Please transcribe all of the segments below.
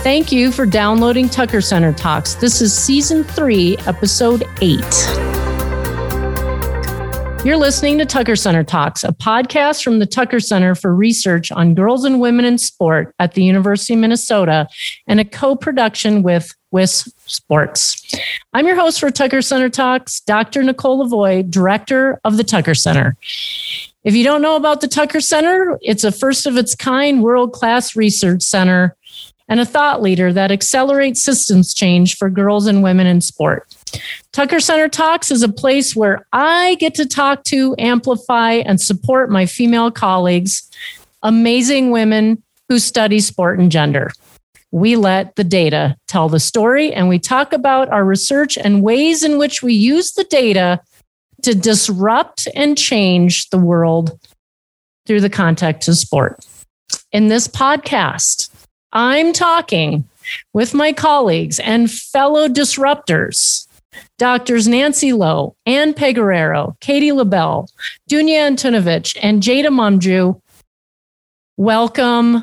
Thank you for downloading Tucker Center Talks. This is Season 3, Episode 8. You're listening to Tucker Center Talks, a podcast from the Tucker Center for Research on Girls and Women in Sport at the University of Minnesota and a co-production with WIS Sports. I'm your host for Tucker Center Talks, Dr. Nicole Lavoie, Director of the Tucker Center. If you don't know about the Tucker Center, it's a first of its kind world-class research center and a thought leader that accelerates systems change for girls and women in sport. Tucker Center Talks is a place where I get to talk to, amplify, and support my female colleagues, amazing women who study sport and gender. We let the data tell the story, and we talk about our research and ways in which we use the data to disrupt and change the world through the context of sport. In this podcast, I'm talking with my colleagues and fellow disruptors, Doctors Nancy Lowe, Ann Pegueraro, Katie LaBelle, Dunya Antunovic, and Jada Momju. Welcome,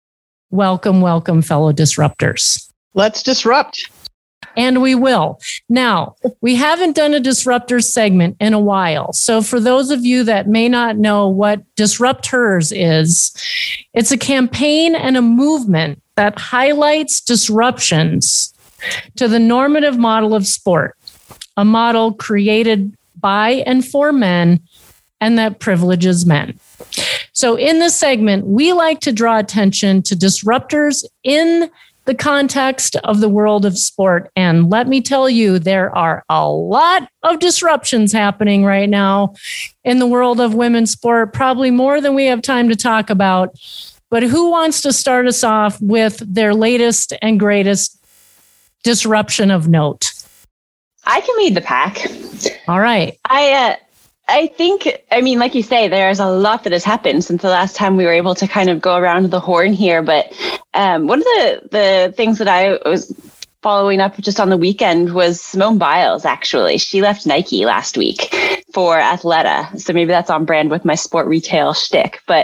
fellow disruptors. Let's disrupt. And we will. Now, we haven't done a disruptors segment in a while. So for those of you that may not know what Disruptors is, it's a campaign and a movement that highlights disruptions to the normative model of sport, a model created by and for men and that privileges men. So in this segment, we like to draw attention to disruptors in the context of the world of sport. And let me tell you, there are a lot of disruptions happening right now in the world of women's sport, probably more than we have time to talk about. But who wants to start us off with their latest and greatest disruption of note? I can lead the pack. All right. I think, like you say, there's a lot that has happened since the last time we were able to kind of go around the horn here. But one of the things that I was following up just on the weekend was Simone Biles, actually. She left Nike last week for Athleta. So maybe that's on brand with my sport retail shtick. But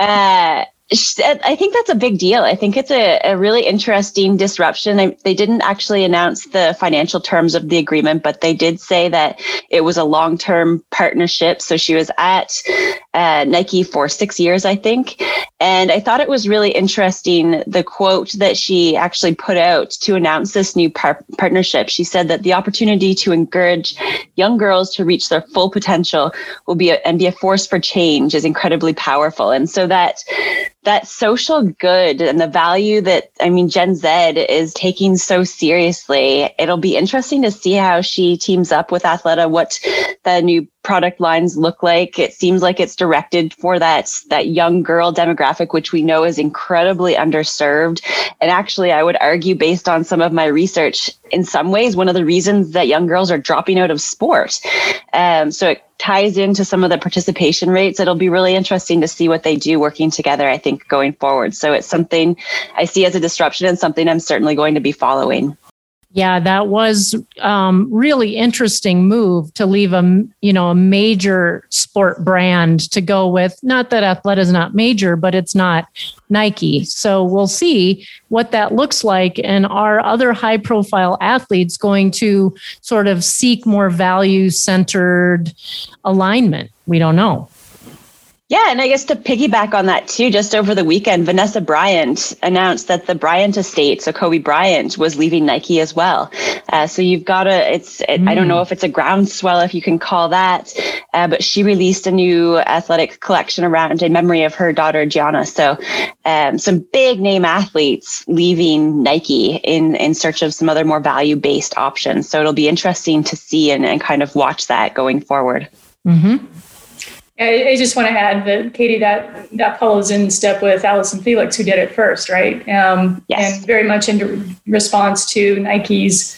I think that's a big deal. I think it's a really interesting disruption. They didn't actually announce the financial terms of the agreement, but they did say that it was a long-term partnership. So she was at Nike for 6 years, I think. And I thought it was really interesting, the quote that she actually put out to announce this new partnership. She said that the opportunity to encourage young girls to reach their full potential will be a force for change is incredibly powerful. And so that social good and the value that, Gen Z is taking so seriously, it'll be interesting to see how she teams up with Athleta, what the new product lines look like. It seems like it's directed for that young girl demographic, which we know is incredibly underserved. And actually, I would argue, based on some of my research, in some ways, one of the reasons that young girls are dropping out of sport. So it ties into some of the participation rates. It'll be really interesting to see what they do working together, I think, going forward. So it's something I see as a disruption and something I'm certainly going to be following. Yeah, that was really interesting move to leave a major sport brand to go with. Not that Athleta is not major, but it's not Nike. So we'll see what that looks like. And are other high profile athletes going to sort of seek more value centered alignment? We don't know. Yeah, and I guess to piggyback on that too, just over the weekend, Vanessa Bryant announced that the Bryant estate, so Kobe Bryant, was leaving Nike as well. So you've got I don't know if it's a groundswell, if you can call that, but she released a new athletic collection around in memory of her daughter, Gianna. So some big name athletes leaving Nike in search of some other more value-based options. So it'll be interesting to see and kind of watch that going forward. Mm-hmm. I just want to add that, Katie, that follows in step with Allison Felix, who did it first, right? Yes. And very much in response to Nike's,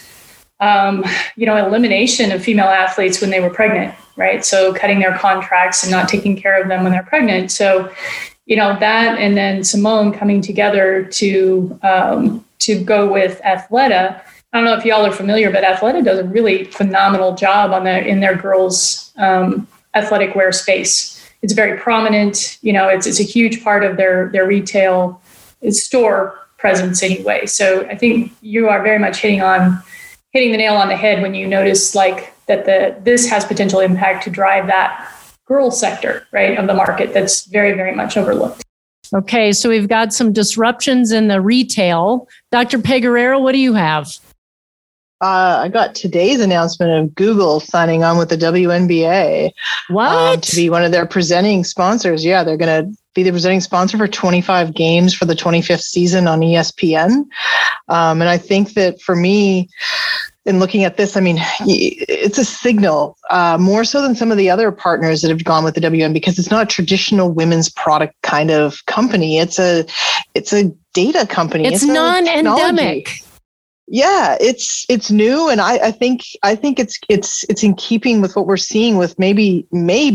elimination of female athletes when they were pregnant, right? So cutting their contracts and not taking care of them when they're pregnant. So, that, and then Simone coming together to go with Athleta. I don't know if y'all are familiar, but Athleta does a really phenomenal job in their girls' athletic wear space. It's very prominent. It's a huge part of their retail store presence anyway. So I think you are very much hitting the nail on the head when you notice like that this has potential impact to drive that girl sector, right, of the market that's very, very much overlooked. Okay, so we've got some disruptions in the retail. Dr. Peguerero, what do you have? I got today's announcement of Google signing on with the WNBA. What? To be one of their presenting sponsors. Yeah, they're going to be the presenting sponsor for 25 games for the 25th season on ESPN. And I think that for me, in looking at this, I mean, it's a signal more so than some of the other partners that have gone with the WN, because it's not a traditional women's product kind of company. It's a data company. It's non-endemic. Yeah, it's new, and I think it's in keeping with what we're seeing with maybe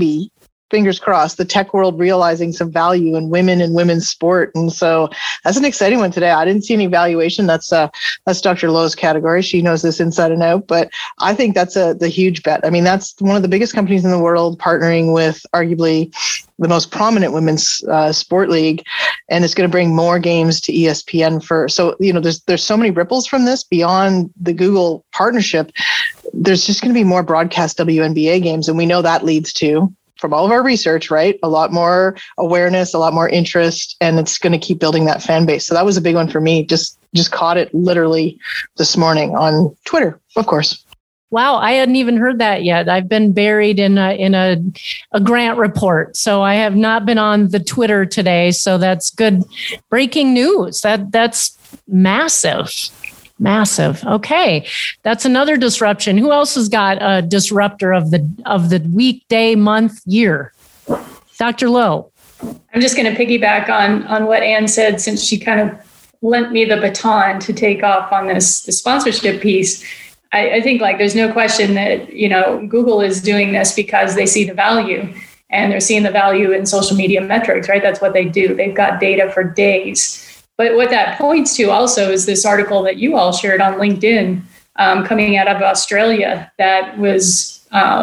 fingers crossed, the tech world realizing some value in women and women's sport. And so that's an exciting one today. I didn't see any valuation. That's Dr. Lowe's category. She knows this inside and out, but I think that's the huge bet. I mean, that's one of the biggest companies in the world partnering with arguably the most prominent women's sport league. And it's going to bring more games to ESPN so, there's so many ripples from this beyond the Google partnership. There's just going to be more broadcast WNBA games. And we know that leads to, from all of our research, right, a lot more awareness, a lot more interest, and it's going to keep building that fan base. So that was a big one for me. Just caught it literally this morning on Twitter, of course. Wow, I hadn't even heard that yet. I've been buried in a grant report, so I have not been on the Twitter today. So that's good breaking news. That's massive. Massive. Okay. That's another disruption. Who else has got a disruptor of the week, day, month, year? Dr. Lowe. I'm just going to piggyback on what Anne said, since she kind of lent me the baton to take off on the sponsorship piece. I think like there's no question that, Google is doing this because they see the value, and they're seeing the value in social media metrics, right? That's what they do. They've got data for days. But what that points to also is this article that you all shared on LinkedIn coming out of Australia that was,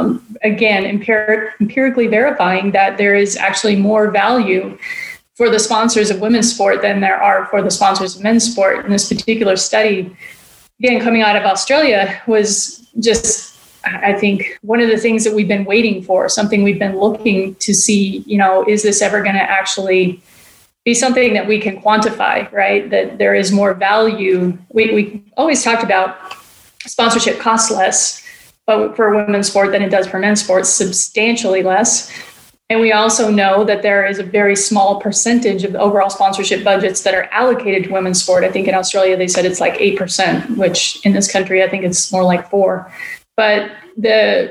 again, empirically verifying that there is actually more value for the sponsors of women's sport than there are for the sponsors of men's sport. And this particular study, again, coming out of Australia, was just, I think, one of the things that we've been waiting for, something we've been looking to see, is this ever going to actually be something that we can quantify, right? That there is more value. We always talked about sponsorship costs less, but for women's sport than it does for men's sport, substantially less. And we also know that there is a very small percentage of the overall sponsorship budgets that are allocated to women's sport. I think in Australia, they said it's like 8%, which in this country, I think it's more like 4%. But the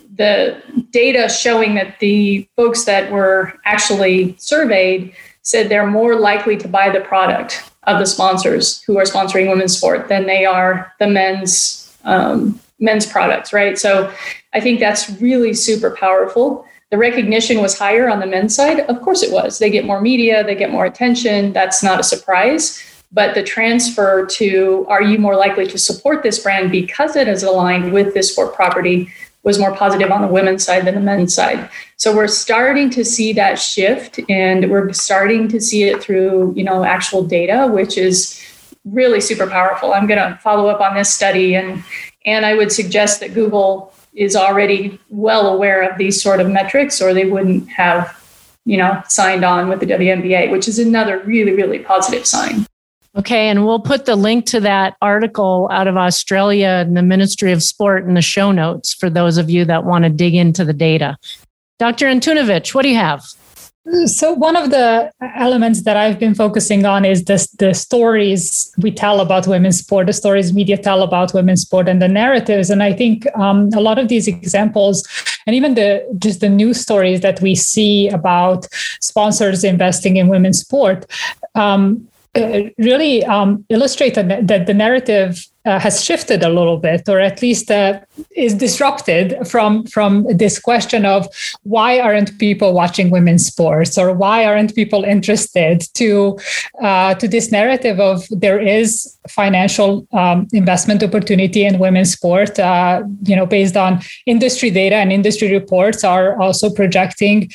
data showing that the folks that were actually surveyed said they're more likely to buy the product of the sponsors who are sponsoring women's sport than they are the men's products, right? So I think that's really super powerful. The recognition was higher on the men's side. Of course it was. They get more media, they get more attention. That's not a surprise. But the transfer to, are you more likely to support this brand because it is aligned with this sport property, was more positive on the women's side than the men's side. So we're starting to see that shift, and we're starting to see it through, actual data, which is really super powerful. I'm going to follow up on this study, and I would suggest that Google is already well aware of these sort of metrics, or they wouldn't have, signed on with the WNBA, which is another really, really positive sign. Okay, and we'll put the link to that article out of Australia and the Ministry of Sport in the show notes for those of you that want to dig into the data. Dr. Antunovic, what do you have? So one of the elements that I've been focusing on is the stories we tell about women's sport, the stories media tell about women's sport, and the narratives. And I think a lot of these examples, and even just the news stories that we see about sponsors investing in women's sport, really illustrate that the narrative has shifted a little bit, or at least is disrupted from this question of why aren't people watching women's sports, or why aren't people interested, to this narrative of there is financial investment opportunity in women's sport. Based on industry data and industry reports are also projecting,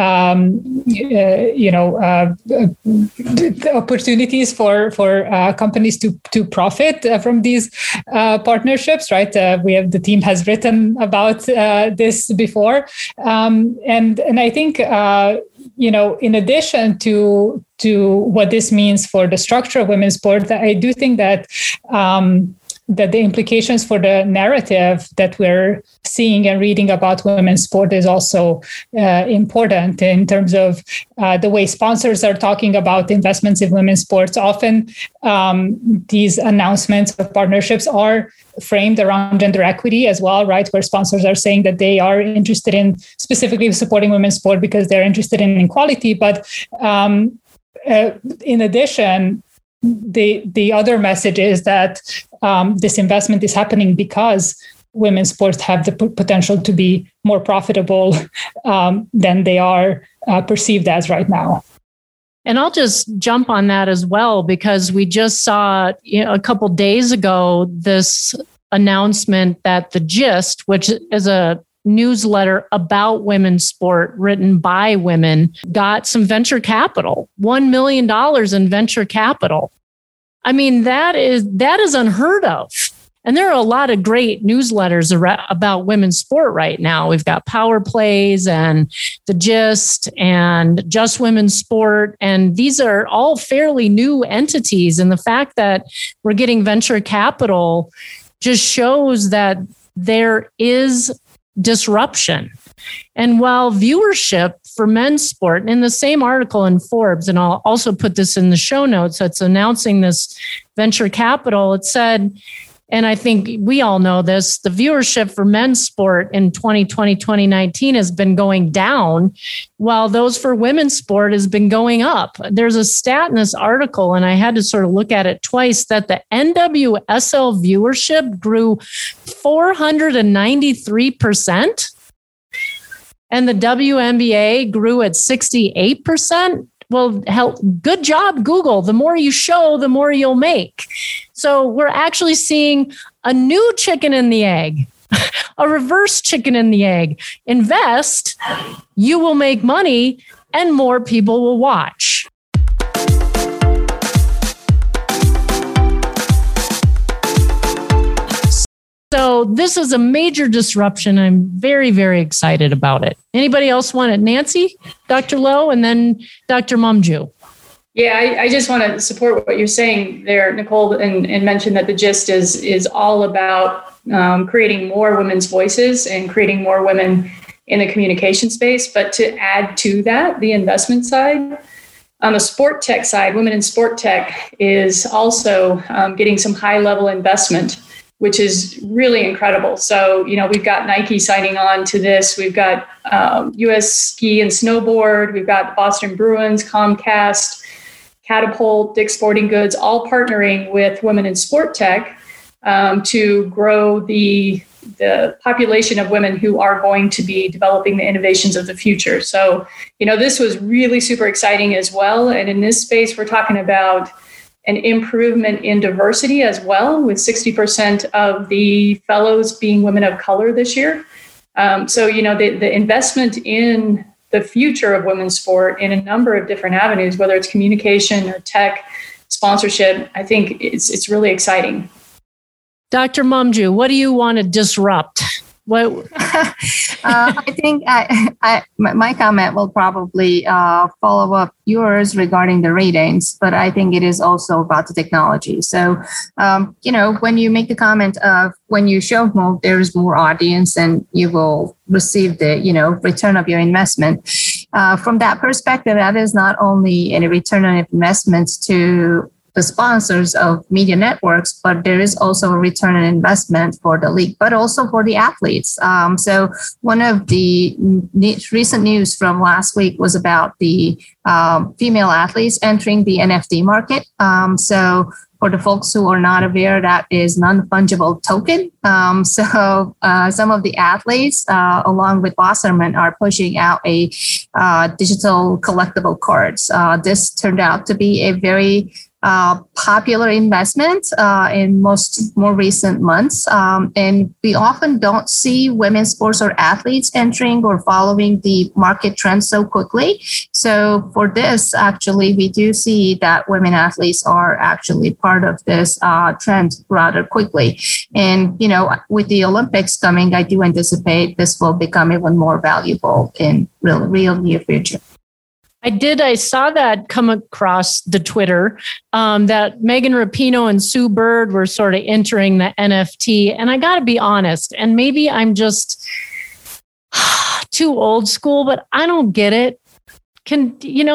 opportunities for companies to profit from these partnerships, right? The team has written about this before, and I think in addition to what this means for the structure of women's sport, I do think that the implications for the narrative that we're seeing and reading about women's sport is also important in terms of the way sponsors are talking about investments in women's sports. Often these announcements of partnerships are framed around gender equity as well, right? Where sponsors are saying that they are interested in specifically supporting women's sport because they're interested in equality. But in addition, the other message is that this investment is happening because women's sports have the potential to be more profitable than they are perceived as right now. And I'll just jump on that as well, because we just saw a couple days ago this announcement that The Gist, which is a newsletter about women's sport written by women, got some venture capital, $1 million in venture capital. I mean, that is unheard of. And there are a lot of great newsletters about women's sport right now. We've got Power Plays and The Gist and Just Women's Sport. And these are all fairly new entities. And the fact that we're getting venture capital just shows that there is disruption. And while viewership for men's sport, and in the same article in Forbes, and I'll also put this in the show notes, that's announcing this venture capital, it said, and I think we all know this, the viewership for men's sport in 2020, 2019 has been going down, while those for women's sport has been going up. There's a stat in this article, and I had to sort of look at it twice, that the NWSL viewership grew 493%, and the WNBA grew at 68%. Well, hell, good job, Google. The more you show, the more you'll make. So we're actually seeing a new chicken in the egg, a reverse chicken in the egg. Invest, you will make money, and more people will watch. So this is a major disruption. I'm very, very excited about it. Anybody else want it? Nancy, Dr. Lowe, and then Dr. Momju. Yeah, I just want to support what you're saying there, Nicole, and mention that The Gist is all about creating more women's voices and creating more women in the communication space. But to add to that, the investment side, on the sport tech side, Women in Sport Tech is also getting some high-level investment, which is really incredible. So, we've got Nike signing on to this. We've got US Ski and Snowboard. We've got Boston Bruins, Comcast, Catapult, Dick's Sporting Goods, all partnering with Women in Sport Tech to grow the population of women who are going to be developing the innovations of the future. So, this was really super exciting as well. And in this space, we're talking about an improvement in diversity as well, with 60% of the fellows being women of color this year. So, the investment in the future of women's sport in a number of different avenues, whether it's communication or tech, sponsorship, I think it's really exciting. Dr. Momju, what do you want to disrupt? What? I think my comment will probably follow up yours regarding the ratings, but I think it is also about the technology. So, when you make the comment of when you show more, there's more audience and you will receive the, return of your investment. From that perspective, that is not only a return on investments to the sponsors of media networks, but there is also a return on investment for the league, but also for the athletes. So one of the recent news from last week was about the female athletes entering the NFT market. So for the folks who are not aware, that is non-fungible token. So some of the athletes, along with Wasserman, are pushing out a digital collectible cards. This turned out to be a very popular investment in more recent months. And we often don't see women's sports or athletes entering or following the market trends so quickly. So for this, actually, we do see that women athletes are actually part of this trend rather quickly. And, with the Olympics coming, I do anticipate this will become even more valuable in real near future. I saw that come across the Twitter, that Megan Rapinoe and Sue Bird were sort of entering the NFT. And I got to be honest, and maybe I'm just too old school, but I don't get it. Can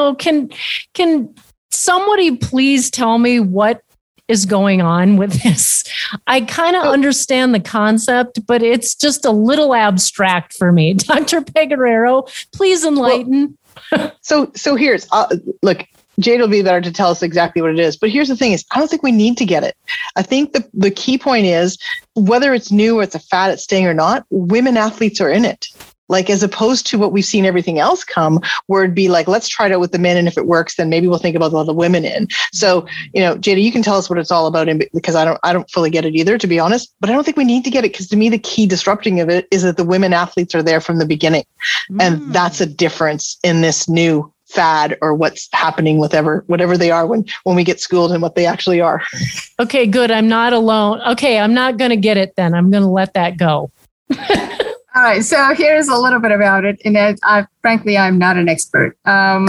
somebody please tell me what is going on with this? I kind of understand the concept, but it's just a little abstract for me. Dr. Pecoraro, please enlighten. So here's, look, Jade will be there to tell us exactly what it is. But here's the thing is, I don't think we need to get it. I think the key point is, whether it's new or it's a fad, it's staying or not, women athletes are in it. Like, as opposed to what we've seen everything else come, where it'd be like, let's try it out with the men, and if it works, then maybe we'll think about the women in. So, Jada, you can tell us what it's all about, because I don't fully get it either, to be honest. But I don't think we need to get it, because to me, the key disrupting of it is that the women athletes are there from the beginning, and that's a difference in this new fad, or what's happening with whatever they are when we get schooled in what they actually are. Okay, good. I'm not alone. Okay, I'm not going to get it then. I'm going to let that go. All right, so here's a little bit about it. And frankly, I'm not an expert.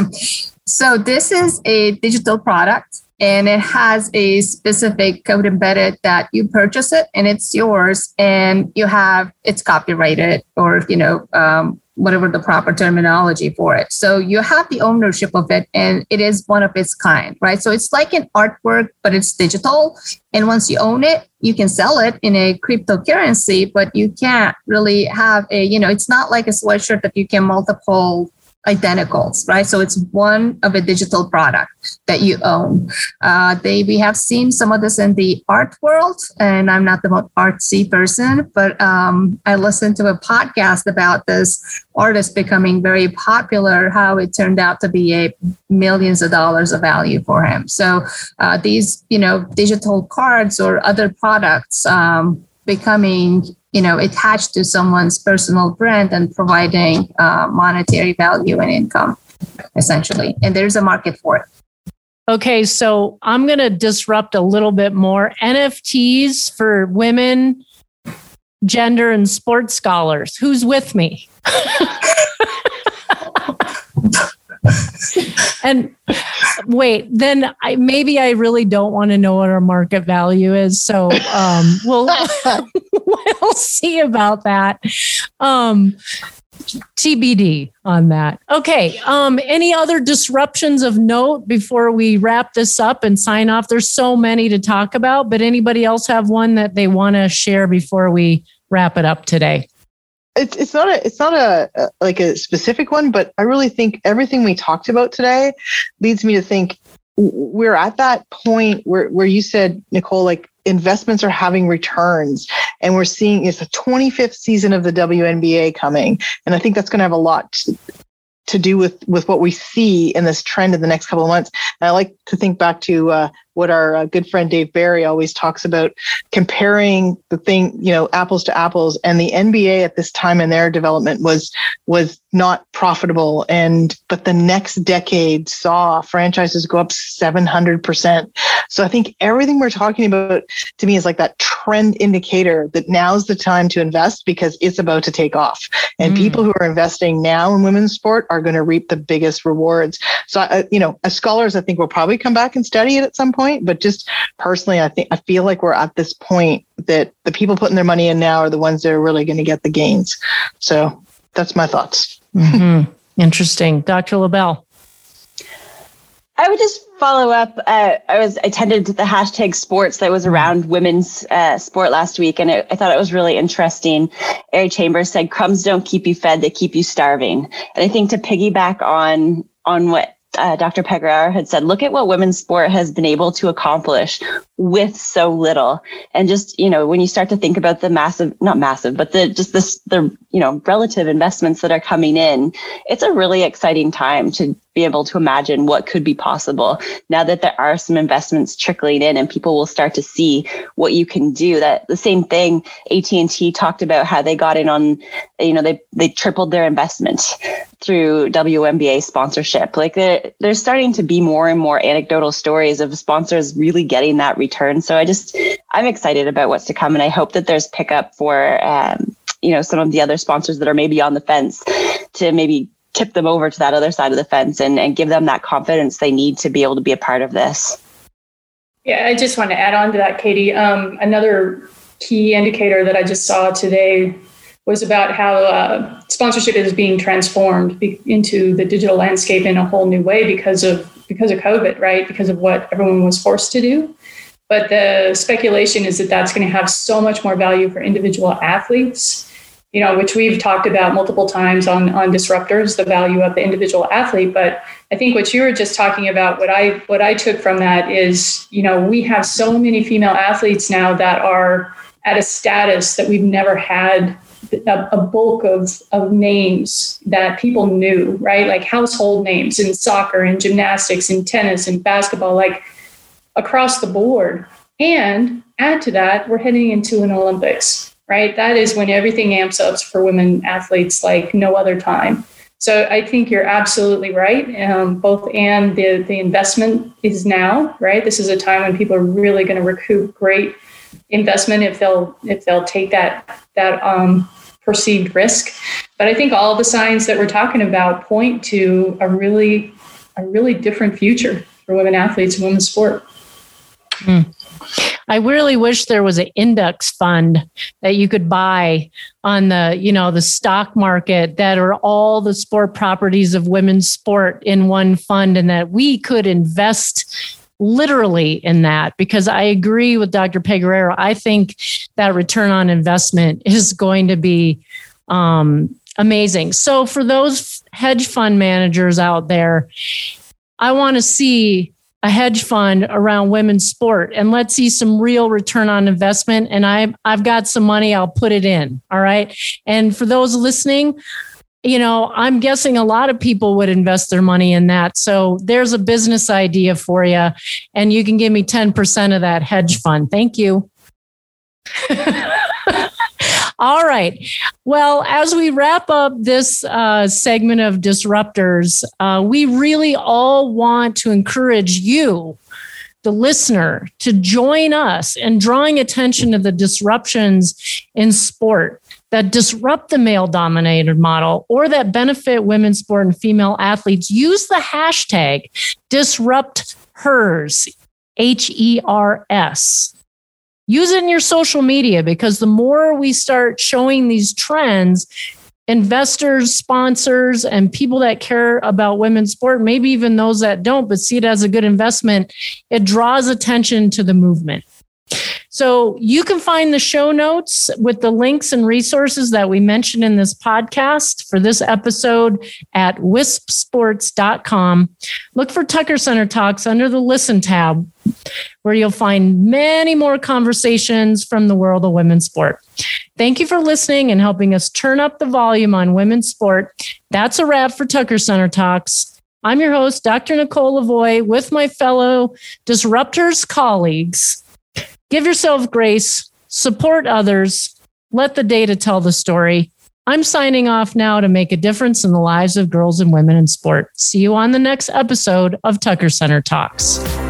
So this is a digital product, and it has a specific code embedded that you purchase it, and it's yours, and it's copyrighted, or whatever the proper terminology for it. So you have the ownership of it, and it is one of its kind, right? So it's like an artwork, but it's digital. And once you own it, you can sell it in a cryptocurrency, but you can't really have it's not like a sweatshirt that you can multiple identicals, right? So it's one of a digital product that you own. We have seen some of this in the art world, and I'm not the most artsy person, but I listened to a podcast about this artist becoming very popular, how it turned out to be millions of dollars of value for him. So these, digital cards or other products becoming attached to someone's personal brand and providing monetary value and income, essentially. And there's a market for it. Okay, so I'm going to disrupt a little bit more. NFTs for women, gender, and sports scholars. Who's with me? And wait, then maybe I really don't want to know what our market value is. So we'll see about that. TBD on that. Okay. Any other disruptions of note before we wrap this up and sign off? There's so many to talk about, but anybody else have one that they want to share before we wrap it up today? It's not a specific one, but I really think everything we talked about today leads me to think we're at that point where you said, Nicole, like, investments are having returns, and we're seeing it's the 25th season of the WNBA coming. And I think that's going to have a lot to do with what we see in this trend in the next couple of months. And I like to think back to what our good friend Dave Barry always talks about, comparing the thing, apples to apples. And the NBA at this time in their development was not profitable. But the next decade saw franchises go up 700%. So I think everything we're talking about to me is like that trend indicator that now's the time to invest, because it's about to take off. And people who are investing now in women's sport are going to reap the biggest rewards. So, as scholars, I think we'll probably come back and study it at some point. But just personally, I feel like we're at this point that the people putting their money in now are the ones that are really going to get the gains. So that's my thoughts. Mm-hmm. Interesting. Dr. LaBelle. I would just follow up. I attended the hashtag sports that was around women's sport last week, and I thought it was really interesting. Ari Chambers said, "Crumbs don't keep you fed; they keep you starving." And I think to piggyback on what Dr. Peguerar had said, look at what women's sport has been able to accomplish with so little. And just, when you start to think about the not massive, but the relative investments that are coming in, it's a really exciting time to be able to imagine what could be possible now that there are some investments trickling in and people will start to see what you can do. That the same thing AT&T talked about, how they got in on, they tripled their investment through WNBA sponsorship. Like there's starting to be more and more anecdotal stories of sponsors really getting that return. So I'm excited about what's to come. And I hope that there's pickup for, some of the other sponsors that are maybe on the fence to maybe tip them over to that other side of the fence and give them that confidence they need to be able to be a part of this. Yeah, I just want to add on to that, Katie. Another key indicator that I just saw today was about how sponsorship is being transformed into the digital landscape in a whole new way because of COVID, right? Because of what everyone was forced to do. But the speculation is that that's going to have so much more value for individual athletes, which we've talked about multiple times on Disruptors, the value of the individual athlete. But I think what you were just talking about, what I took from that is, we have so many female athletes now that are at a status that we've never had a bulk of names that people knew, right? Like household names in soccer and gymnastics and tennis and basketball, like across the board. And add to that, we're heading into an Olympics, right? That is when everything amps up for women athletes like no other time. So I think you're absolutely right. Both and the investment is now, right? This is a time when people are really going to recoup great investment if they'll take that perceived risk. But I think all the signs that we're talking about point to a really different future for women athletes and women's sport. I really wish there was an index fund that you could buy on the stock market that are all the sport properties of women's sport in one fund, and that we could invest literally in that, because I agree with Dr. Peguerar. I think that return on investment is going to be amazing. So for those hedge fund managers out there, I want to see a hedge fund around women's sport, and let's see some real return on investment. And I've got some money, I'll put it in. All right. And for those listening, I'm guessing a lot of people would invest their money in that. So there's a business idea for you, and you can give me 10% of that hedge fund. Thank you. All right. Well, as we wrap up this segment of Disruptors, we really all want to encourage you, the listener, to join us in drawing attention to the disruptions in sport that disrupt the male-dominated model or that benefit women's sport and female athletes. Use the hashtag DisruptHers, HERS. Use it in your social media, because the more we start showing these trends, investors, sponsors, and people that care about women's sport, maybe even those that don't, but see it as a good investment, it draws attention to the movement. So you can find the show notes with the links and resources that we mentioned in this podcast for this episode at wispsports.com. Look for Tucker Center Talks under the Listen tab, where you'll find many more conversations from the world of women's sport. Thank you for listening and helping us turn up the volume on women's sport. That's a wrap for Tucker Center Talks. I'm your host, Dr. Nicole Lavoie, with my fellow Disruptors colleagues. Give yourself grace, support others, let the data tell the story. I'm signing off now to make a difference in the lives of girls and women in sport. See you on the next episode of Tucker Center Talks.